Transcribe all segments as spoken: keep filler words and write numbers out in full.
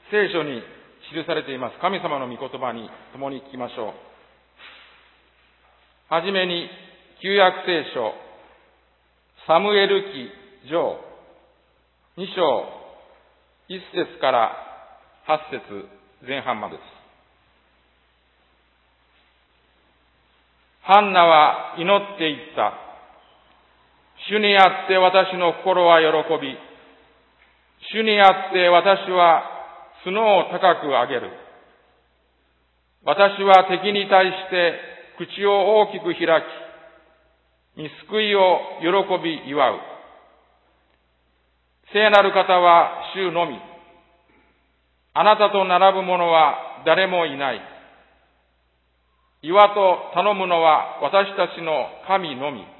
聖書に記されています神様の御言葉に共に聞きましょう。はじめに旧約聖書サムエル記上に章いっ節からはち節前半までです。ハンナは祈っていった。主にあって私の心は喜び、主にあって私は角を高く上げる。私は敵に対して口を大きく開き、御救いを喜び祝う。聖なる方は主のみ。あなたと並ぶ者は誰もいない。岩と頼むのは私たちの神のみ。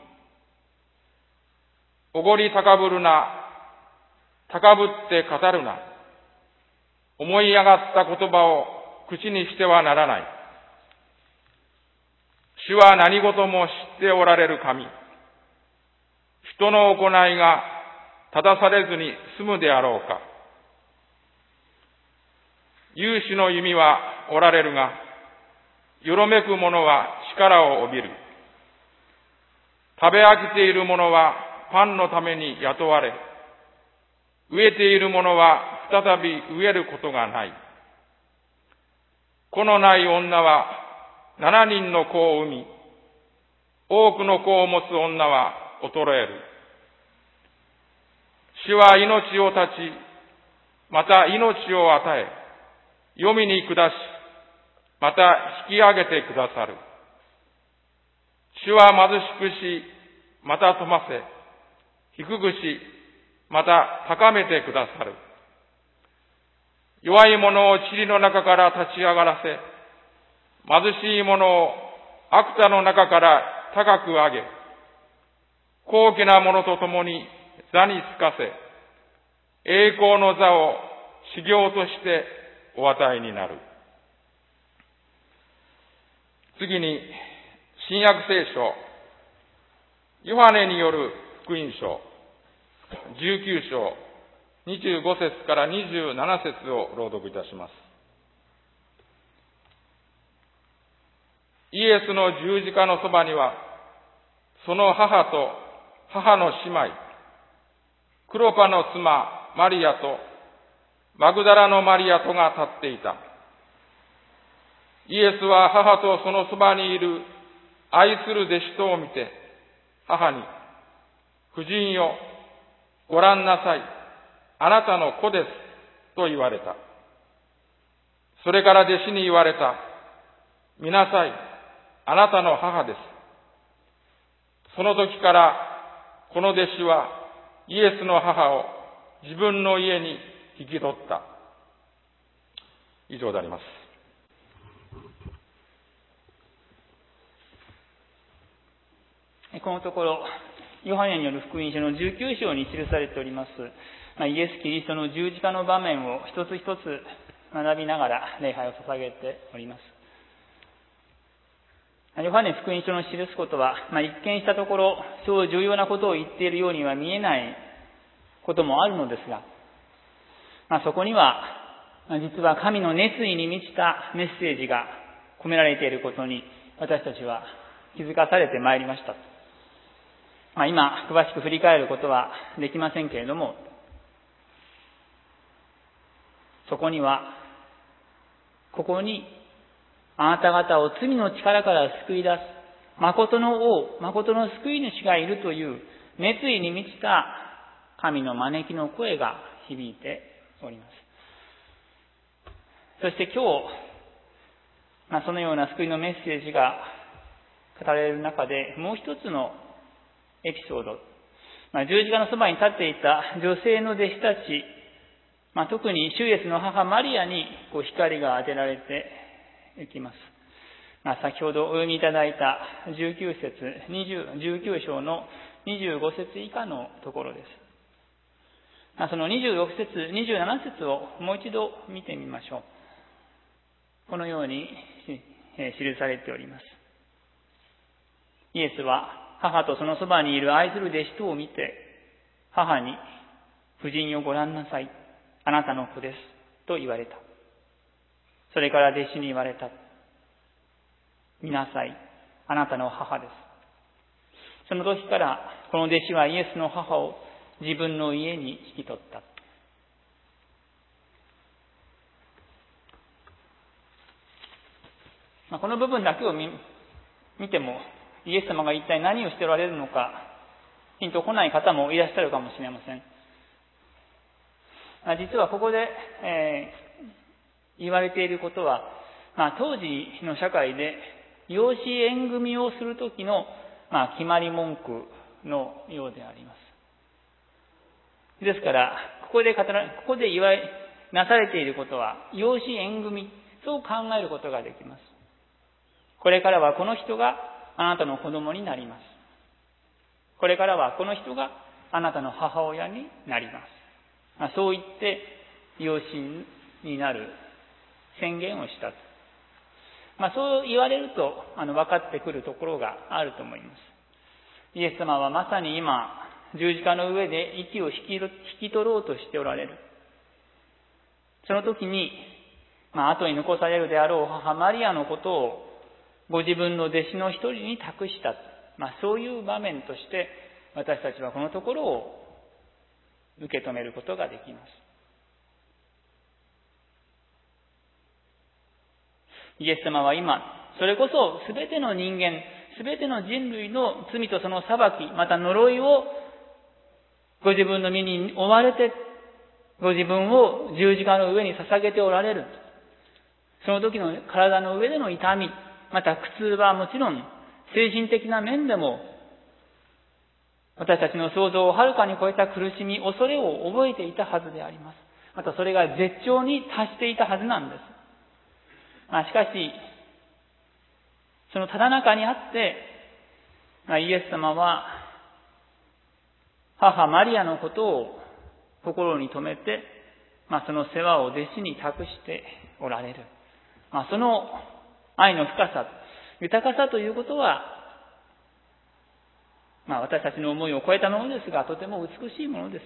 おごり高ぶるな、高ぶって語るな。思い上がった言葉を口にしてはならない。主は何事も知っておられる神。人の行いが正されずに済むであろうか。勇士の弓はおられるが、よろめく者は力を帯びる。食べ飽きている者はパンのために雇われ、飢えている者は再び飢えることがない。子のない女は七人の子を産み、多くの子を持つ女は衰える。主は命を断ち、また命を与え、黄泉に下し、また引き上げてくださる。主は貧しくし、また富ませ、低くし、また高めてくださる。弱い者を塵の中から立ち上がらせ、貧しい者を悪田の中から高く上げ、高貴な者と共に座につかせ、栄光の座を修行としてお与えになる。次に、新約聖書、ヨハネによる福音書、じゅうきゅう章、にじゅうご節からにじゅうなな節を朗読いたします。イエスの十字架のそばには、その母と母の姉妹、クロパの妻マリアとマグダラのマリアとが立っていた。イエスは母とそのそばにいる愛する弟子とを見て、母に、夫人よ、ご覧なさい、あなたの子です、と言われた。それから弟子に言われた。見なさい、あなたの母です。その時から、この弟子はイエスの母を自分の家に引き取った。以上であります。 このところ、ヨハネによる福音書のじゅうきゅう章に記されております、イエス・キリストの十字架の場面を一つ一つ学びながら礼拝を捧げております。ヨハネ福音書の記すことは、まあ、一見したところ、そう重要なことを言っているようには見えないこともあるのですが、まあ、そこには、実は神の熱意に満ちたメッセージが込められていることに、私たちは気づかされてまいりました。まあ、今、詳しく振り返ることはできませんけれども、そこには、ここに、あなた方を罪の力から救い出す、誠の王、誠の救い主がいるという熱意に満ちた神の招きの声が響いております。そして今日、まあ、そのような救いのメッセージが語られる中で、もう一つのエピソード、まあ、十字架のそばに立っていた女性の弟子たち、まあ、特に主イエスの母マリアにこう光が当てられていきます。まあ、先ほどお読みいただいたじゅうきゅう節、にじゅう、じゅうきゅう章のにじゅうご節以下のところです。まあ、そのにじゅうろく節、にじゅうなな節をもう一度見てみましょう。このように記されております。イエスは母とそのそばにいる愛する弟子とを見て、母に、夫人をご覧なさい。あなたの子です。 と言われた。それから弟子に言われた。見なさい、あなたの母です。その時からこの弟子はイエスの母を自分の家に引き取った。まあ、この部分だけを 見, 見てもイエス様が一体何をしておられるのかピンとこない方もいらっしゃるかもしれません。まあ、実はここで、えー、言われていることは、まあ、当時の社会で養子縁組をするときの、まあ、決まり文句のようであります。ですから、ここで語ら、ここで言われ、なされていることは、養子縁組、そう考えることができます。これからはこの人があなたの子供になります。これからはこの人があなたの母親になります。まあ、そう言って、養子になる宣言をした。まあ、そう言われると、あの、分かってくるところがあると思います。イエス様はまさに今、十字架の上で息を引き、引き取ろうとしておられる。その時に、まあ、後に残されるであろう母マリアのことを、ご自分の弟子の一人に託した。まあ、そういう場面として、私たちはこのところを受け止めることができます。イエス様は今、それこそ全ての人間、全ての人類の罪とその裁き、また呪いをご自分の身に追われて、ご自分を十字架の上に捧げておられる。その時の体の上での痛み、また苦痛はもちろん、精神的な面でも、私たちの想像をはるかに超えた苦しみ、恐れを覚えていたはずであります。またそれが絶頂に達していたはずなんです。まあ、しかし、そのただ中にあって、まあ、イエス様は、母マリアのことを心に留めて、まあ、その世話を弟子に託しておられる。まあ、その愛の深さ、豊かさということは、まあ、私たちの思いを超えたものですが、とても美しいものです。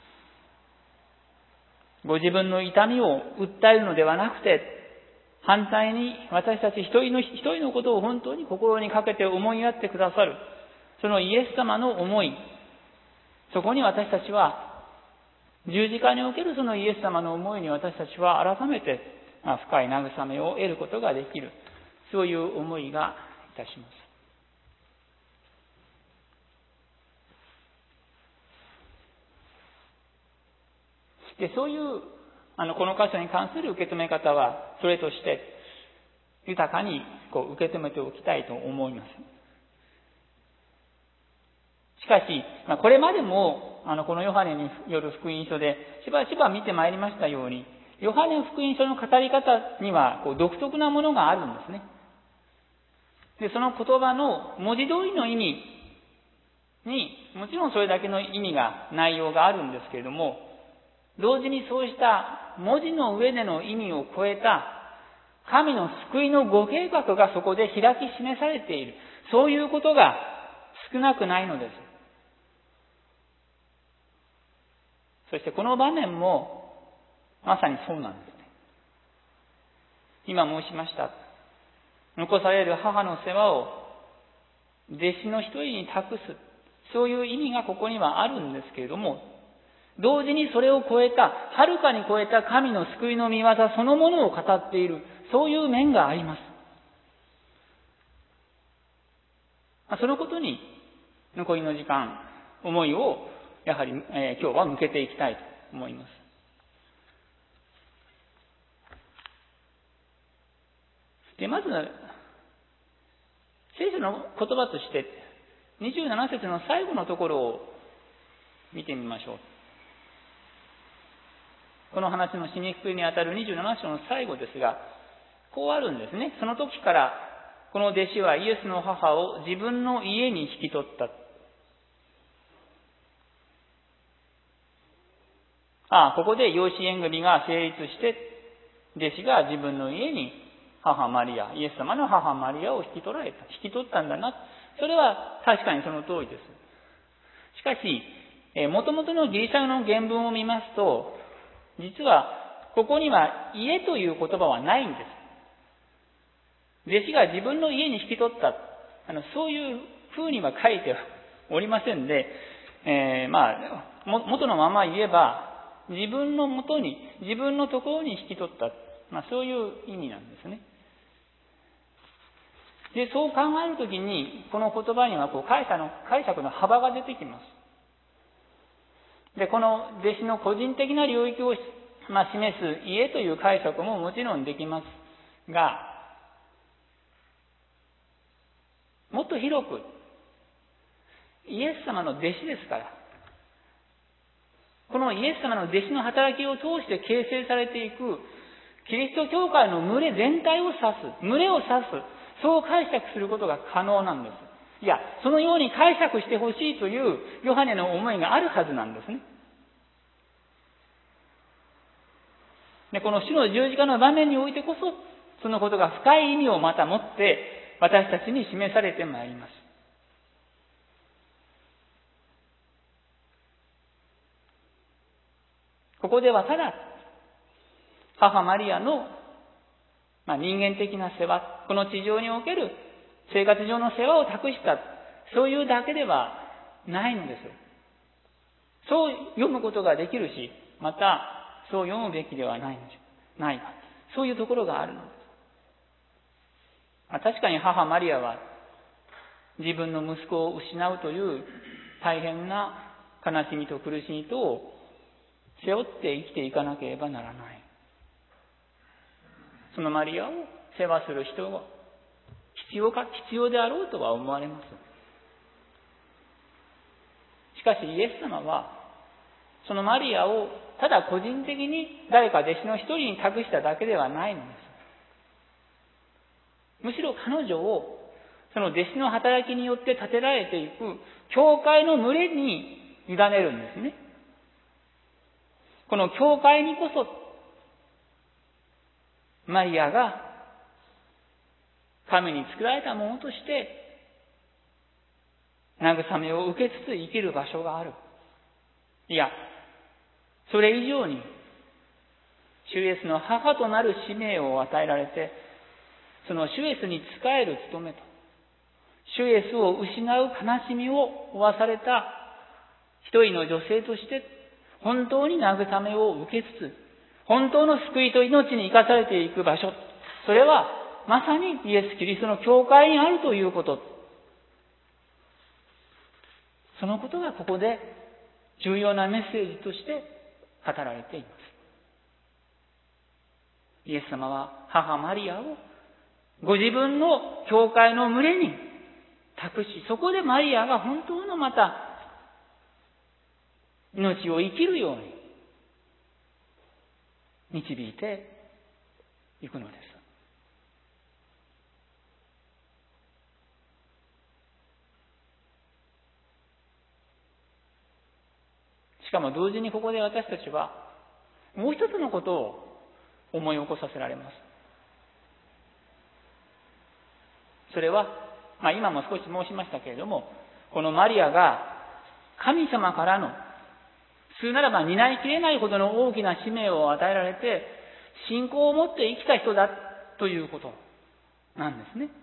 ご自分の痛みを訴えるのではなくて、反対に私たち一人の一人のことを本当に心にかけて思いやってくださる。そのイエス様の思い、そこに私たちは、十字架におけるそのイエス様の思いに私たちは改めて、まあ、深い慰めを得ることができる。そういう思いがいたします。で、そういう、あの、この箇所に関する受け止め方は、それとして、豊かにこう受け止めておきたいと思います。しかし、まあ、これまでも、あの、このヨハネによる福音書で、しばしば見てまいりましたように、ヨハネ福音書の語り方には、こう、独特なものがあるんですね。で、その言葉の文字通りの意味に、もちろんそれだけの意味が、内容があるんですけれども、同時にそうした文字の上での意味を超えた神の救いのご計画がそこで開き示されている。そういうことが少なくないのです。そしてこの場面もまさにそうなんですね。今申しました。残される母の世話を弟子の一人に託す。そういう意味がここにはあるんですけれども、同時にそれを超えた、はるかに超えた神の救いの御業そのものを語っている、そういう面があります。そのことに残りの時間、思いをやはり、えー、今日は向けていきたいと思います。で、まず、聖書の言葉として、にじゅうなな節の最後のところを見てみましょう。この話の締めくくりにあたるにじゅうなな章の最後ですが、こうあるんですね。その時から、この弟子はイエスの母を自分の家に引き取った。ああ、ここで養子縁組が成立して、弟子が自分の家に母マリア、イエス様の母マリアを引き取られた。引き取ったんだな。それは確かにその通りです。しかし、もともとのギリシャの原文を見ますと、実はここには家という言葉はないんです。弟子が自分の家に引き取った、あのそういう風には書いておりませんで、えー、まあ、元のまま言えば、自分の元に、自分のところに引き取った、まあそういう意味なんですね。で、そう考えるときに、この言葉にはこう解釈の、解釈の幅が出てきます。で、この弟子の個人的な領域を、まあ、示す家という解釈ももちろんできますが、もっと広く、イエス様の弟子ですから、このイエス様の弟子の働きを通して形成されていく、キリスト教会の群れ全体を指す、群れを指す、そう解釈することが可能なんです。いや、そのように解釈してほしいというヨハネの思いがあるはずなんですね。で、この主の十字架の場面においてこそ、そのことが深い意味をまた持って、私たちに示されてまいります。ここではただ、母マリアの、まあ、人間的な世話、この地上における生活上の世話を託した、そういうだけではないのです。そう読むことができるし、また、そう読むべきではないのじゃないか。そういうところがあるのです。まあ、確かに母マリアは、自分の息子を失うという大変な悲しみと苦しみとを背負って生きていかなければならない。そのマリアを世話する人が必要か、必要であろうとは思われます。しかしイエス様は、そのマリアをただ個人的に誰か弟子の一人に託しただけではないのです。むしろ彼女をその弟子の働きによって立てられていく教会の群れに委ねるんですね。この教会にこそマリアが神に作られたものとして慰めを受けつつ生きる場所がある。いや、それ以上に主イエスの母となる使命を与えられて、その主イエスに仕える務めと、主イエスを失う悲しみを負わされた一人の女性として、本当に慰めを受けつつ、本当の救いと命に生かされていく場所、それはまさにイエス・キリストの教会にあるということ。そのことがここで重要なメッセージとして語られています。イエス様は母マリアをご自分の教会の群れに託し、そこでマリアが本当のまた命を生きるように導いていくのです。しかも同時にここで私たちはもう一つのことを思い起こさせられます。それは、まあ今も少し申しましたけれども、このマリアが神様からの、普通ならば担いきれないほどの大きな使命を与えられて、信仰を持って生きた人だということなんですね。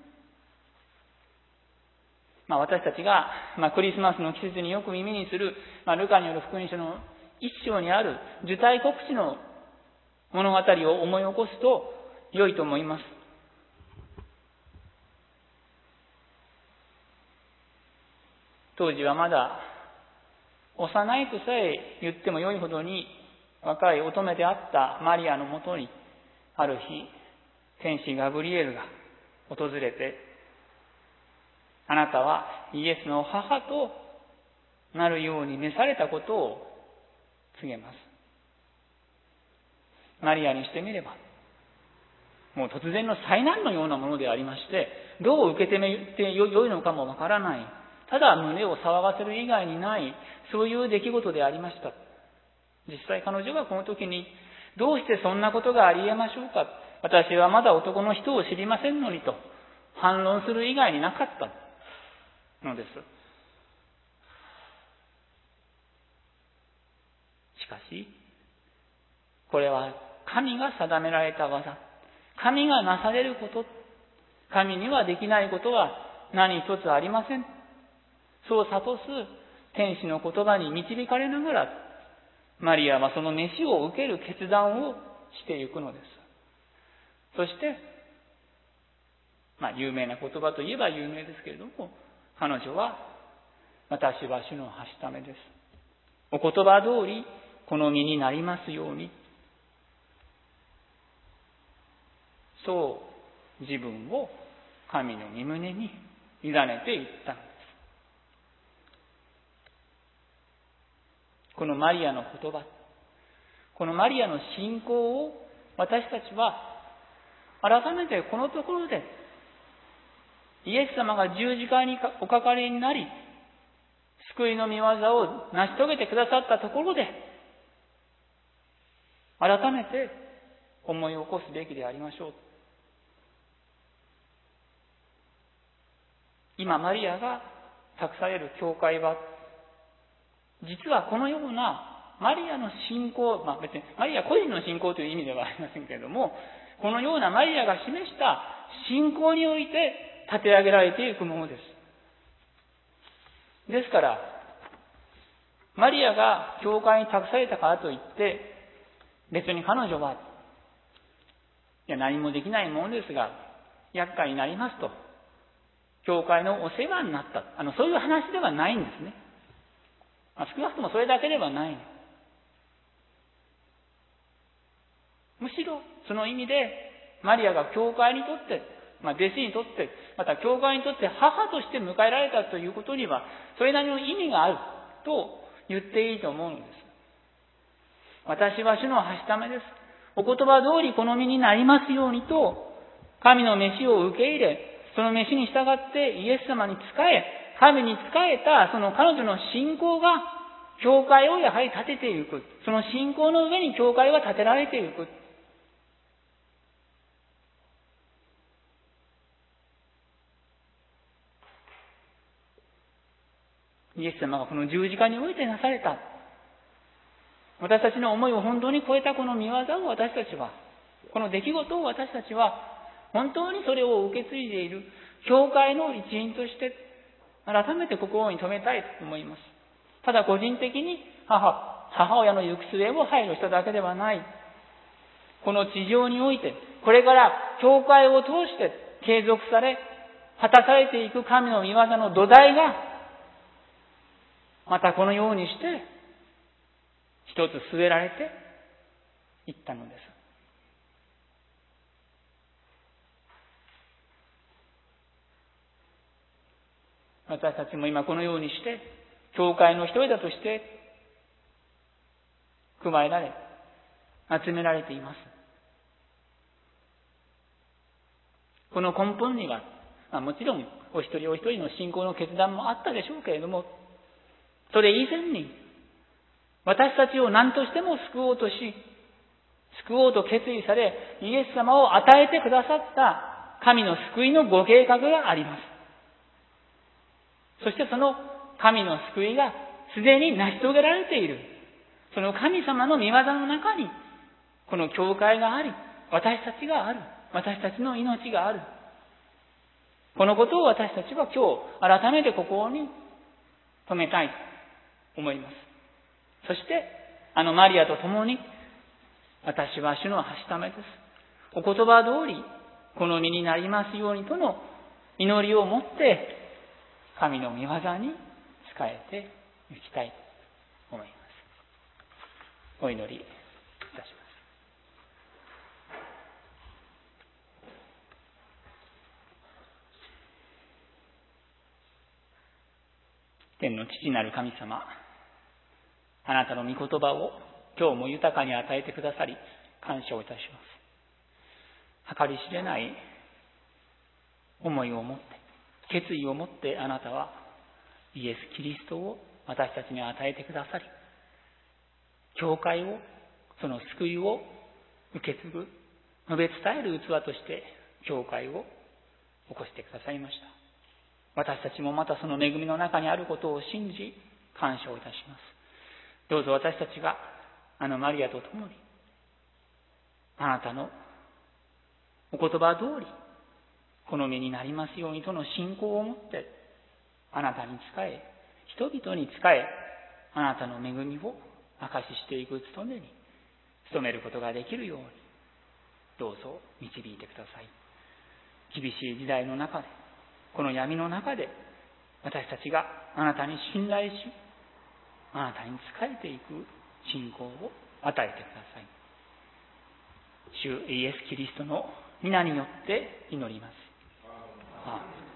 まあ私たちが、まあクリスマスの季節によく耳にする、まあルカによる福音書の一章にある受胎告知の物語を思い起こすと良いと思います。当時はまだ幼いとさえ言っても良いほどに若い乙女であったマリアのもとに、ある日天使ガブリエルが訪れて、あなたはイエスの母となるように召されたことを告げます。マリアにしてみれば、もう突然の災難のようなものでありまして、どう受け止めてよいのかもわからない、ただ胸を騒がせる以外にない、そういう出来事でありました。実際彼女はこの時に、どうしてそんなことがあり得ましょうか、私はまだ男の人を知りませんのにと反論する以外になかったのです。しかし、これは神が定められた技、神がなされること、神にはできないことは何一つありません。そう諭す天使の言葉に導かれながら、マリアはその召しを受ける決断をしていくのです。そして、まあ有名な言葉といえば有名ですけれども、彼女は、私は主のはしためです。お言葉通り、この身になりますように。そう自分を神の御胸に委ねていったのです。このマリアの言葉、このマリアの信仰を私たちは改めてこのところでイエス様が十字架におかかりになり救いの御業を成し遂げてくださったところで改めて思い起こすべきでありましょう。今マリアが託される教会は実はこのようなマリアの信仰、まあ別にマリア個人の信仰という意味ではありませんけれども、このようなマリアが示した信仰において立て上げられていくものです。ですから、マリアが教会に託されたからといって、別に彼女は、いや何もできないものですが、厄介になりますと、教会のお世話になった。あの、そういう話ではないんですね。まあ、少なくともそれだけではない。むしろ、その意味で、マリアが教会にとって、まあ、弟子にとって、また教会にとって母として迎えられたということには、それなりの意味があると言っていいと思うのです。私は主のはしためです。お言葉通りこの身になりますようにと、神の召しを受け入れ、その召しに従ってイエス様に仕え、神に仕えたその彼女の信仰が、教会をやはり立てていく。その信仰の上に教会は建てられていく。イエス様がこの十字架においてなされた。私たちの思いを本当に超えたこの御業を私たちは、この出来事を私たちは、本当にそれを受け継いでいる教会の一員として、改めて心に留めたいと思います。ただ個人的に母、母親の行く末を配慮しただけではない。この地上において、これから教会を通して継続され、果たされていく神の御業の土台が、またこのようにして、一つ据えられていったのです。私たちも今このようにして、教会の一人だとして、加えられ、集められています。この根本には、まあ、もちろんお一人お一人の信仰の決断もあったでしょうけれども、それ以前に、私たちを何としても救おうとし、救おうと決意され、イエス様を与えてくださった神の救いのご計画があります。そしてその神の救いがすでに成し遂げられている。その神様の御業の中に、この教会があり、私たちがある。私たちの命がある。このことを私たちは今日改めて心に留めたいと思います。そして、あのマリアと共に、私は主のはしためです。お言葉通り、この身になりますようにとの祈りを持って、神の御業に仕えていきたいと思います。お祈りいたします。天の父なる神様、あなたの御言葉を今日も豊かに与えてくださり、感謝をいたします。計り知れない思いを持って、決意を持ってあなたはイエス・キリストを私たちに与えてくださり、教会を、その救いを受け継ぐ、述べ伝える器として教会を起こしてくださいました。私たちもまたその恵みの中にあることを信じ、感謝をいたします。どうぞ私たちがあのマリアと共に、 あなたのお言葉通り好みになりますようにとの信仰を持ってあなたに仕え、人々に仕え、あなたの恵みを証ししていく務めに努めることができるようにどうぞ導いてください。厳しい時代の中で、この闇の中で私たちがあなたに信頼し、あなたに仕えていく信仰を与えてください。主イエス・キリストの皆によって祈ります。アーメン。